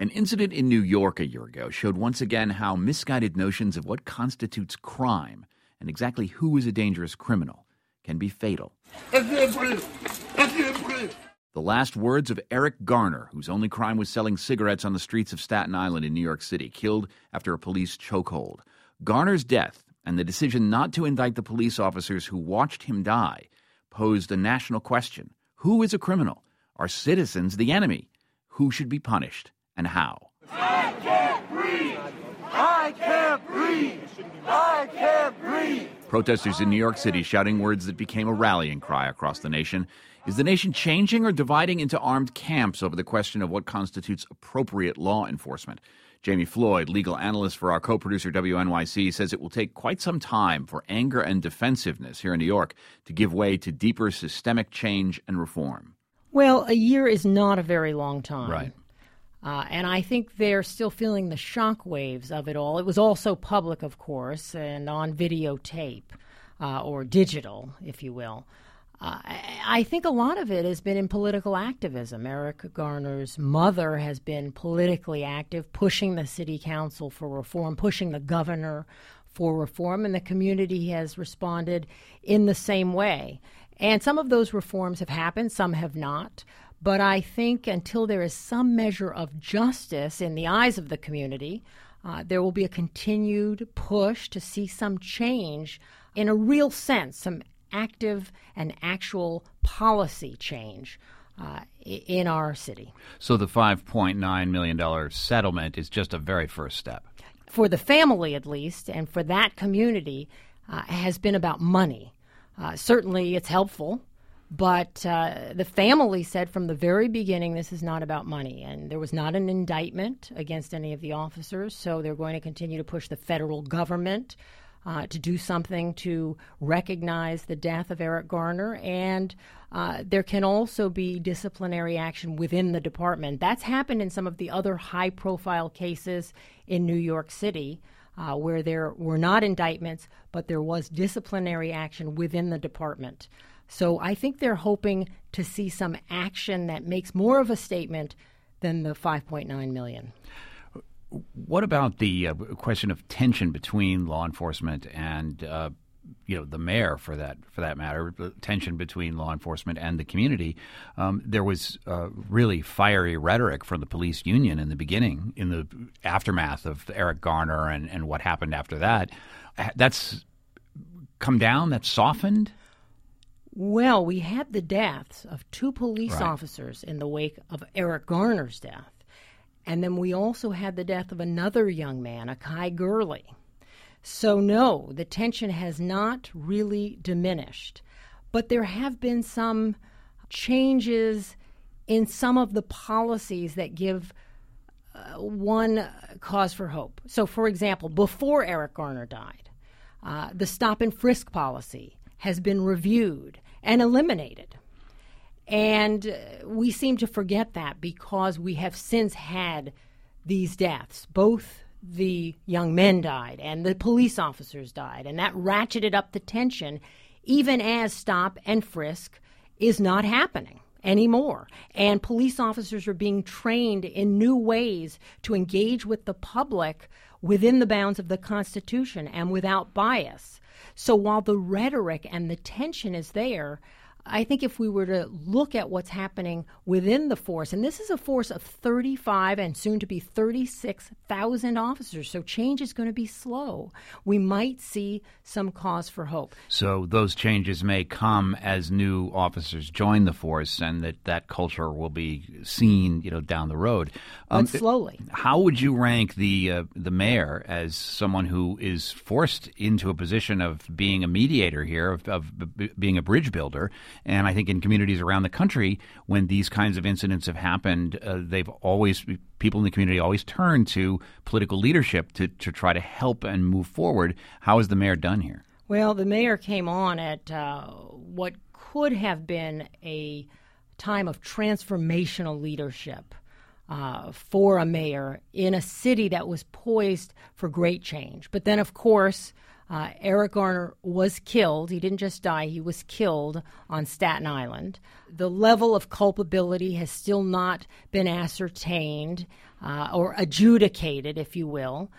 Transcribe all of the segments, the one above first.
An incident in New York a year ago showed once again how misguided notions of what constitutes crime and exactly who is a dangerous criminal can be fatal. The last words of Eric Garner, whose only crime was selling cigarettes on the streets of Staten Island in New York City, killed after a police chokehold. Garner's death and the decision not to indict the police officers who watched him die posed a national question. Who is a criminal? Are citizens the enemy? Who should be punished and how? I can't breathe! I can't breathe! I can't breathe! Protesters in New York City shouting words that became a rallying cry across the nation. Is the nation changing or dividing into armed camps over the question of what constitutes appropriate law enforcement? Jamie Floyd, legal analyst for our co-producer WNYC, says it will take quite some time for anger and defensiveness here in New York to give way to deeper systemic change and reform. Well, a year is not a very long time. Right. And I think they're still feeling the shock waves of it all. It was also public, of course, and on videotape, or digital, if you will. I think a lot of it has been in political activism. Eric Garner's mother has been politically active, pushing the city council for reform, pushing the governor for reform, and the community has responded in the same way. And some of those reforms have happened, some have not. But I think until there is some measure of justice in the eyes of the community, there will be a continued push to see some change in a real sense, some active and actual policy change in our city. So the $5.9 million settlement is just a very first step. For the family, at least, and for that community, has been about money. Certainly it's helpful. But the family said from the very beginning this is not about money. And there was not an indictment against any of the officers, so they're going to continue to push the federal government to do something to recognize the death of Eric Garner. And there can also be disciplinary action within the department. That's happened in some of the other high-profile cases in New York City, where there were not indictments, but there was disciplinary action within the department. So I think they're hoping to see some action that makes more of a statement than the $5.9 million. What about the question of tension between law enforcement and the mayor, for that matter, the tension between law enforcement and the community? There was really fiery rhetoric from the police union in the beginning, in the aftermath of Eric Garner and what happened after that. That's come down, that's softened? Well, we had the deaths of two police officers in the wake of Eric Garner's death. And then we also had the death of another young man, Akai Gurley. So no, the tension has not really diminished. But there have been some changes in some of the policies that give one cause for hope. So, for example, before Eric Garner died, the stop and frisk policy has been reviewed and eliminated. And we seem to forget that because we have since had these deaths. Both the young men died and the police officers died, and that ratcheted up the tension even as stop and frisk is not happening anymore. And police officers are being trained in new ways to engage with the public within the bounds of the Constitution and without bias. So while the rhetoric and the tension is there, I think if we were to look at what's happening within the force, and this is a force of 35 and soon to be 36,000 officers, so change is going to be slow. We might see some cause for hope. So those changes may come as new officers join the force, and that culture will be seen, down the road. But slowly. How would you rank the mayor as someone who is forced into a position of being a mediator here, of being a bridge builder? And I think in communities around the country, when these kinds of incidents have happened, people in the community always turn to political leadership to try to help and move forward. How has the mayor done here? Well, the mayor came on at what could have been a time of transformational leadership for a mayor in a city that was poised for great change. But then, of course, Eric Garner was killed. He didn't just die, he was killed on Staten Island. The level of culpability has still not been ascertained or adjudicated, if you will.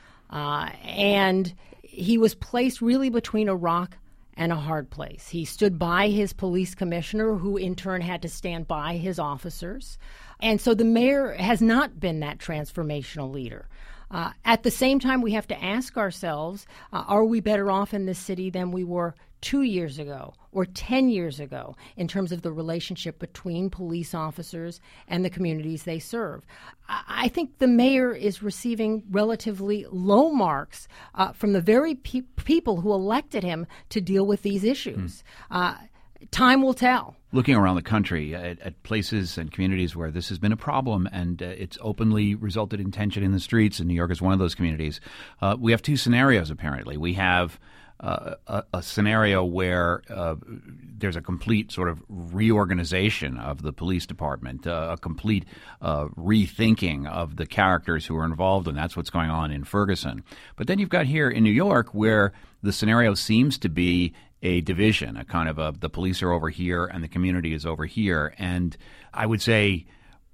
And he was placed really between a rock and a hard place. He stood by his police commissioner, who in turn had to stand by his officers. And so the mayor has not been that transformational leader. At the same time, we have to ask ourselves, are we better off in this city than we were 2 years ago or 10 years ago in terms of the relationship between police officers and the communities they serve? I think the mayor is receiving relatively low marks from the very people who elected him to deal with these issues. Time will tell. Looking around the country at places and communities where this has been a problem and it's openly resulted in tension in the streets, and New York is one of those communities, we have two scenarios, apparently. We have a scenario where there's a complete sort of reorganization of the police department, a complete rethinking of the characters who are involved, and that's what's going on in Ferguson. But then you've got here in New York where the scenario seems to be a division, a kind of the police are over here and the community is over here. And I would say,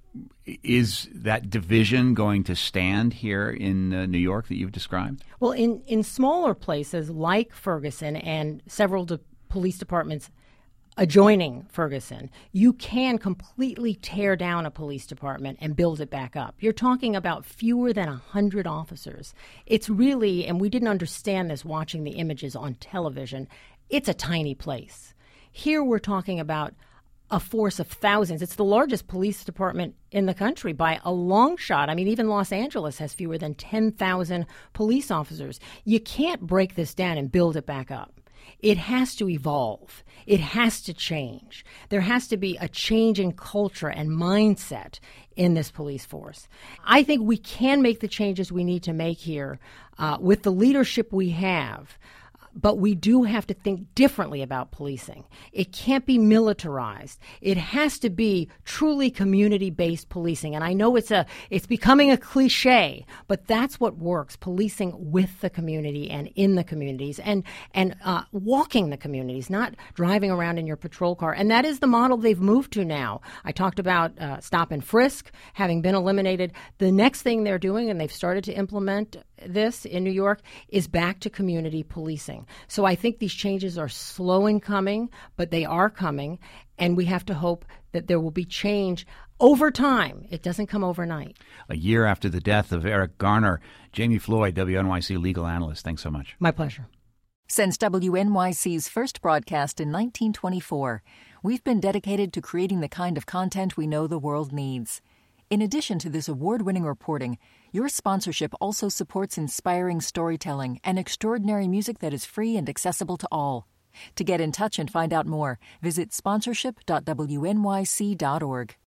is that division going to stand here in New York that you've described? Well, in smaller places like Ferguson and several police departments adjoining Ferguson, you can completely tear down a police department and build it back up. You're talking about fewer than 100 officers. It's really, and we didn't understand this watching the images on television, it's a tiny place. Here we're talking about a force of thousands. It's the largest police department in the country by a long shot. I mean, even Los Angeles has fewer than 10,000 police officers. You can't break this down and build it back up. It has to evolve. It has to change. There has to be a change in culture and mindset in this police force. I think we can make the changes we need to make here with the leadership we have. But we do have to think differently about policing. It can't be militarized. It has to be truly community-based policing. And I know it's becoming a cliche, but that's what works, policing with the community and in the communities and walking the communities, not driving around in your patrol car. And that is the model they've moved to now. I talked about stop and frisk having been eliminated. The next thing they're doing, and they've started to implement this in New York, is back to community policing. So I think these changes are slow in coming, but they are coming, and we have to hope that there will be change over time. It doesn't come overnight. A year after the death of Eric Garner, Jamie Floyd, WNYC legal analyst, thanks so much. My pleasure. Since WNYC's first broadcast in 1924, we've been dedicated to creating the kind of content we know the world needs. In addition to this award-winning reporting, your sponsorship also supports inspiring storytelling and extraordinary music that is free and accessible to all. To get in touch and find out more, visit sponsorship.wnyc.org.